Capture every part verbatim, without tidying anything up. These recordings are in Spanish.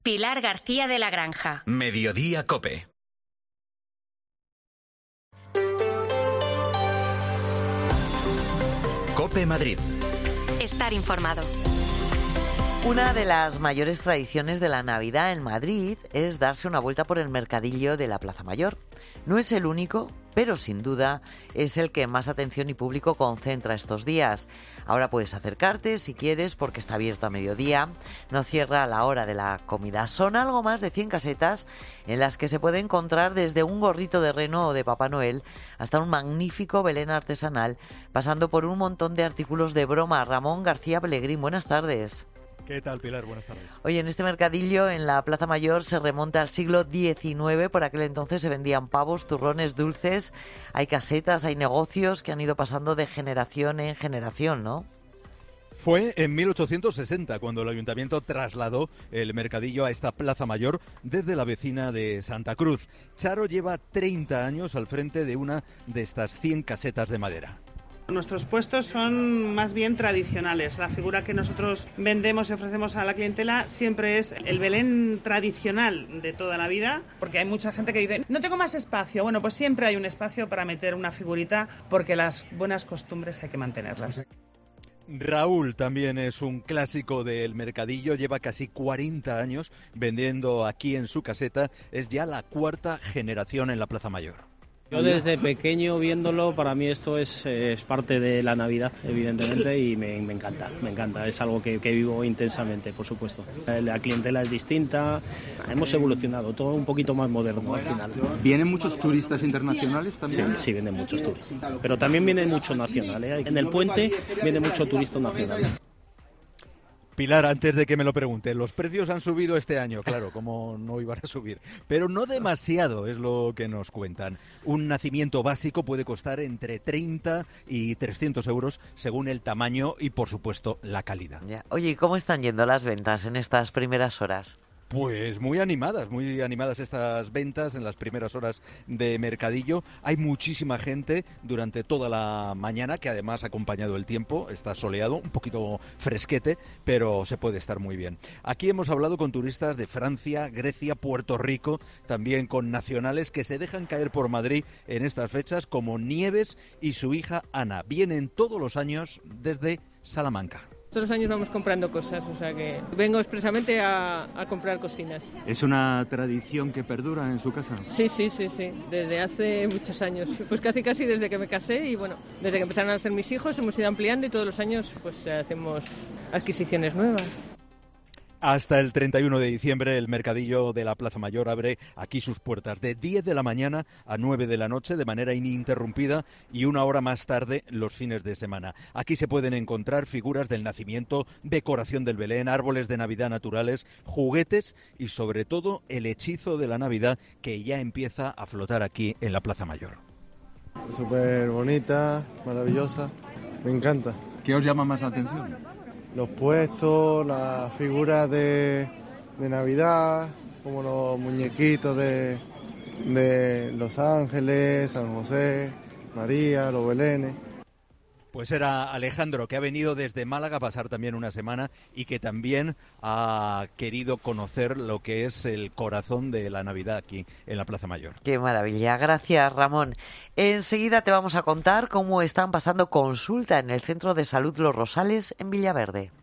Pilar García de la Granja. Mediodía COPE. COPE Madrid. Estar informado. Una de las mayores tradiciones de la Navidad en Madrid es darse una vuelta por el mercadillo de la Plaza Mayor. No es el único, pero sin duda es el que más atención y público concentra estos días. Ahora puedes acercarte si quieres porque está abierto a mediodía, no cierra a la hora de la comida. Son algo más de cien casetas en las que se puede encontrar desde un gorrito de reno o de Papá Noel hasta un magnífico Belén artesanal, pasando por un montón de artículos de broma. Ramón García Pellegrín, buenas tardes. ¿Qué tal, Pilar? Buenas tardes. Oye, en este mercadillo, en la Plaza Mayor, se remonta al siglo diecinueve. Por aquel entonces se vendían pavos, turrones, dulces. Hay casetas, hay negocios que han ido pasando de generación en generación, ¿no? Fue en mil ochocientos sesenta cuando el ayuntamiento trasladó el mercadillo a esta Plaza Mayor desde la vecina de Santa Cruz. Charo lleva treinta años al frente de una de estas cien casetas de madera. Nuestros puestos son más bien tradicionales. La figura que nosotros vendemos y ofrecemos a la clientela siempre es el Belén tradicional de toda la vida, porque hay mucha gente que dice, no tengo más espacio. Bueno, pues siempre hay un espacio para meter una figurita, porque las buenas costumbres hay que mantenerlas. Raúl también es un clásico del mercadillo, lleva casi cuarenta años vendiendo aquí en su caseta, es ya la cuarta generación en la Plaza Mayor. Yo desde pequeño viéndolo, para mí esto es, es parte de la Navidad, evidentemente, y me, me encanta, me encanta, es algo que, que vivo intensamente, por supuesto. La clientela es distinta, hemos evolucionado, todo un poquito más moderno al final. ¿Vienen muchos turistas internacionales también? Sí, sí, vienen muchos turistas, pero también viene mucho nacional, ¿eh? En el puente viene mucho turista nacional. Pilar, antes de que me lo pregunte, los precios han subido este año, claro, como no iban a subir, pero no demasiado, es lo que nos cuentan. Un nacimiento básico puede costar entre treinta y trescientos euros según el tamaño y, por supuesto, la calidad. Ya. Oye, ¿y cómo están yendo las ventas en estas primeras horas? Pues muy animadas, muy animadas estas ventas en las primeras horas de mercadillo. Hay muchísima gente durante toda la mañana, que además ha acompañado el tiempo, está soleado, un poquito fresquete, pero se puede estar muy bien. Aquí hemos hablado con turistas de Francia, Grecia, Puerto Rico, también con nacionales que se dejan caer por Madrid en estas fechas, como Nieves y su hija Ana. Vienen todos los años desde Salamanca. Todos los años vamos comprando cosas, o sea que vengo expresamente a, a comprar cocinas. ¿Es una tradición que perdura en su casa? Sí, sí, sí, sí, desde hace muchos años, pues casi casi desde que me casé y bueno, desde que empezaron a nacer mis hijos hemos ido ampliando y todos los años pues hacemos adquisiciones nuevas. Hasta el treinta y uno de diciembre el mercadillo de la Plaza Mayor abre aquí sus puertas de diez de la mañana a nueve de la noche de manera ininterrumpida y una hora más tarde los fines de semana. Aquí se pueden encontrar figuras del nacimiento, decoración del Belén, árboles de Navidad naturales, juguetes y sobre todo el hechizo de la Navidad que ya empieza a flotar aquí en la Plaza Mayor. Súper bonita, maravillosa, me encanta. ¿Qué os llama más la atención? Los puestos, las figuras de, de Navidad, como los muñequitos de, de Los Ángeles, San José, María, los Belenes. Pues era Alejandro, que ha venido desde Málaga a pasar también una semana y que también ha querido conocer lo que es el corazón de la Navidad aquí en la Plaza Mayor. Qué maravilla, gracias Ramón. Enseguida te vamos a contar cómo están pasando consulta en el Centro de Salud Los Rosales en Villaverde.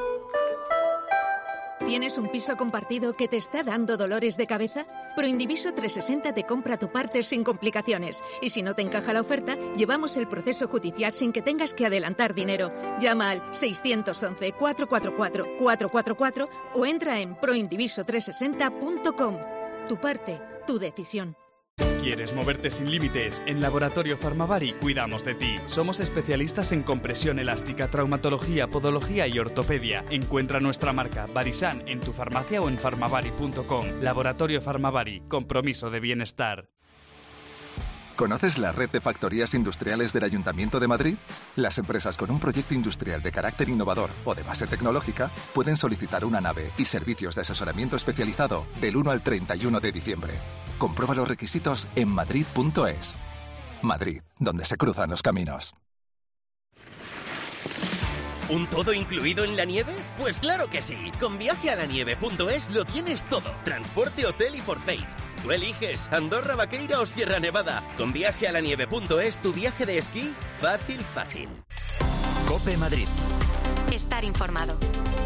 ¿Tienes un piso compartido que te está dando dolores de cabeza? Proindiviso trescientos sesenta te compra tu parte sin complicaciones. Y si no te encaja la oferta, llevamos el proceso judicial sin que tengas que adelantar dinero. Llama al seiscientos once, cuatrocientos cuarenta y cuatro, cuatrocientos cuarenta y cuatro o entra en proindiviso trescientos sesenta punto com. Tu parte, tu decisión. ¿Quieres moverte sin límites? En Laboratorio Farmavari cuidamos de ti. Somos especialistas en compresión elástica, traumatología, podología y ortopedia. Encuentra nuestra marca Varisan en tu farmacia o en farmavari punto com. Laboratorio Farmavari, compromiso de bienestar. ¿Conoces la red de factorías industriales del Ayuntamiento de Madrid? Las empresas con un proyecto industrial de carácter innovador o de base tecnológica pueden solicitar una nave y servicios de asesoramiento especializado del uno al treinta y uno de diciembre. Comprueba los requisitos en madrid punto es. Madrid, donde se cruzan los caminos. ¿Un todo incluido en la nieve? Pues claro que sí. Con viaje a la nieve punto es lo tienes todo. Transporte, hotel y forfait. Tú eliges Andorra, Vaqueira o Sierra Nevada. Con viaje a la nieve punto es tu viaje de esquí fácil, fácil. COPE Madrid. Estar informado.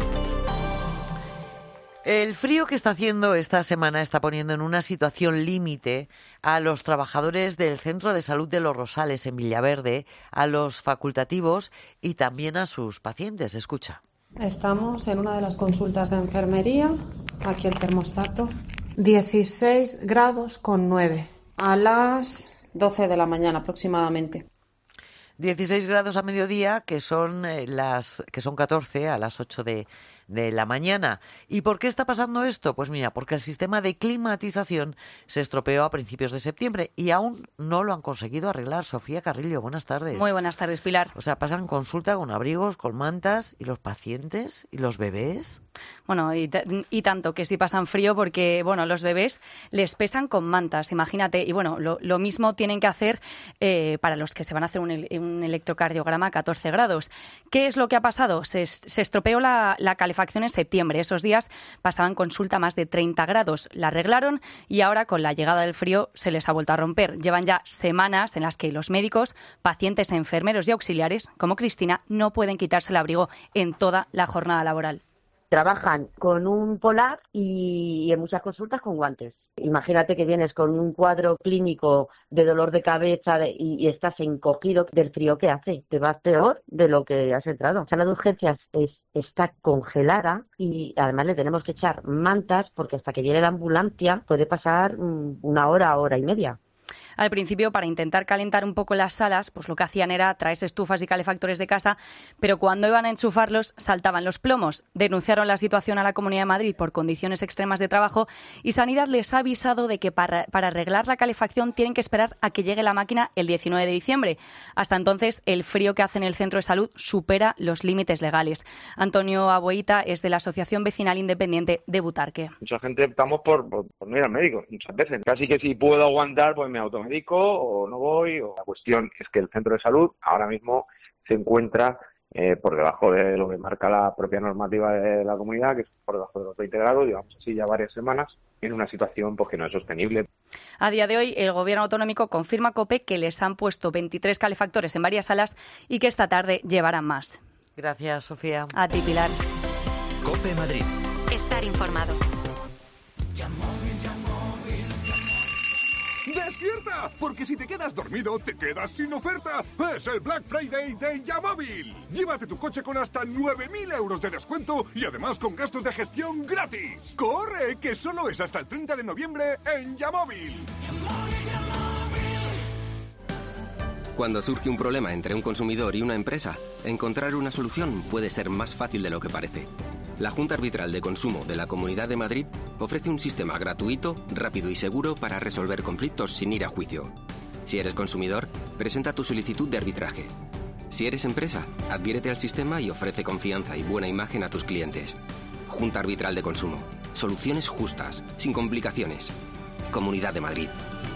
El frío que está haciendo esta semana está poniendo en una situación límite a los trabajadores del Centro de Salud de Los Rosales en Villaverde, a los facultativos y también a sus pacientes. Escucha. Estamos en una de las consultas de enfermería. Aquí el termostato. dieciséis grados con nueve a las doce de la mañana aproximadamente. dieciséis grados a mediodía, que son eh, las que son catorce a las ocho de, de la mañana. ¿Y por qué está pasando esto? Pues mira, porque el sistema de climatización se estropeó a principios de septiembre y aún no lo han conseguido arreglar. Sofía Carrillo, buenas tardes. Muy buenas tardes, Pilar. O sea, pasan consulta con abrigos, con mantas, y los pacientes y los bebés. Bueno, y, y tanto que sí pasan frío porque, bueno, los bebés les pesan con mantas, imagínate. Y bueno, lo, lo mismo tienen que hacer eh, para los que se van a hacer un, un electrocardiograma a catorce grados. ¿Qué es lo que ha pasado? Se, se estropeó la, la calefacción en septiembre. Esos días pasaban consulta a más de treinta grados. La arreglaron y ahora, con la llegada del frío, se les ha vuelto a romper. Llevan ya semanas en las que los médicos, pacientes, enfermeros y auxiliares, como Cristina, no pueden quitarse el abrigo en toda la jornada laboral. Trabajan con un polar y en muchas consultas con guantes. Imagínate que vienes con un cuadro clínico de dolor de cabeza de, y, y estás encogido del frío que hace. Te vas peor de lo que has entrado. La sala de urgencias es, está congelada y además le tenemos que echar mantas porque hasta que viene la ambulancia puede pasar um, una hora, hora y media. Al principio, para intentar calentar un poco las salas, pues lo que hacían era traerse estufas y calefactores de casa, pero cuando iban a enchufarlos saltaban los plomos. Denunciaron la situación a la Comunidad de Madrid por condiciones extremas de trabajo y Sanidad les ha avisado de que para, para arreglar la calefacción tienen que esperar a que llegue la máquina el diecinueve de diciembre. Hasta entonces, el frío que hace en el centro de salud supera los límites legales. Antonio Aboita es de la Asociación Vecinal Independiente de Butarque. Mucha gente optamos por, por, por no ir al médico, muchas veces. Casi que si puedo aguantar, pues me automedico o no voy. O... La cuestión es que el centro de salud ahora mismo se encuentra eh, por debajo de lo que marca la propia normativa de la comunidad, que es por debajo de los veinte grados, llevamos así ya varias semanas, en una situación pues, que no es sostenible. A día de hoy, el Gobierno autonómico confirma a COPE que les han puesto veintitrés calefactores en varias salas y que esta tarde llevarán más. Gracias, Sofía. A ti, Pilar. COPE Madrid. Estar informado. ¡Despierta! Porque si te quedas dormido, te quedas sin oferta. Es el Black Friday de Yamóvil. Llévate tu coche con hasta nueve mil euros de descuento y además con gastos de gestión gratis. ¡Corre! Que solo es hasta el treinta de noviembre en Yamóvil. Cuando surge un problema entre un consumidor y una empresa, encontrar una solución puede ser más fácil de lo que parece. La Junta Arbitral de Consumo de la Comunidad de Madrid ofrece un sistema gratuito, rápido y seguro para resolver conflictos sin ir a juicio. Si eres consumidor, presenta tu solicitud de arbitraje. Si eres empresa, adhiérete al sistema y ofrece confianza y buena imagen a tus clientes. Junta Arbitral de Consumo. Soluciones justas, sin complicaciones. Comunidad de Madrid.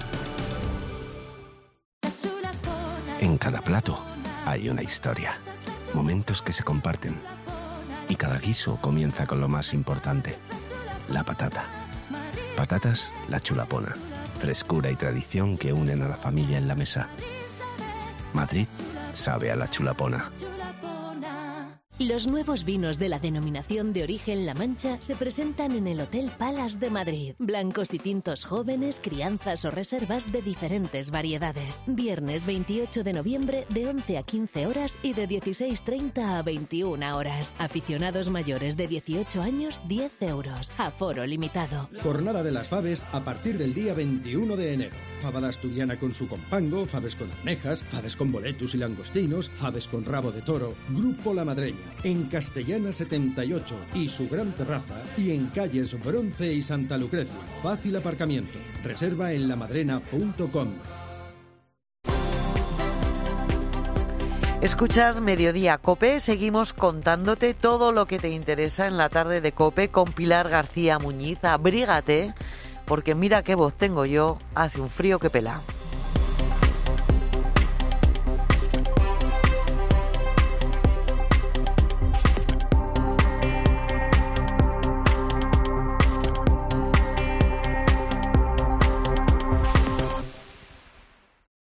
En cada plato hay una historia. Momentos que se comparten. Y cada guiso comienza con lo más importante, la patata. Patatas La Chulapona. Frescura y tradición que unen a la familia en la mesa. Madrid sabe a La Chulapona. Los nuevos vinos de la denominación de origen La Mancha se presentan en el Hotel Palace de Madrid. Blancos y tintos jóvenes, crianzas o reservas de diferentes variedades. Viernes veintiocho de noviembre de once a quince horas y de dieciséis treinta a veintiuna horas. Aficionados mayores de dieciocho años, diez euros. Aforo limitado. Jornada de las faves a partir del día veintiuno de enero. Fabada asturiana con su compango, faves con almejas, faves con boletus y langostinos, faves con rabo de toro. Grupo La Madreña. En Castellana setenta y ocho y su gran terraza, y en calles Bronce y Santa Lucrecia. Fácil aparcamiento. Reserva en lamadrena punto com. Escuchas Mediodía COPE, seguimos contándote todo lo que te interesa en la tarde de COPE con Pilar García Muñiz. Abrígate, porque mira qué voz tengo yo, hace un frío que pela.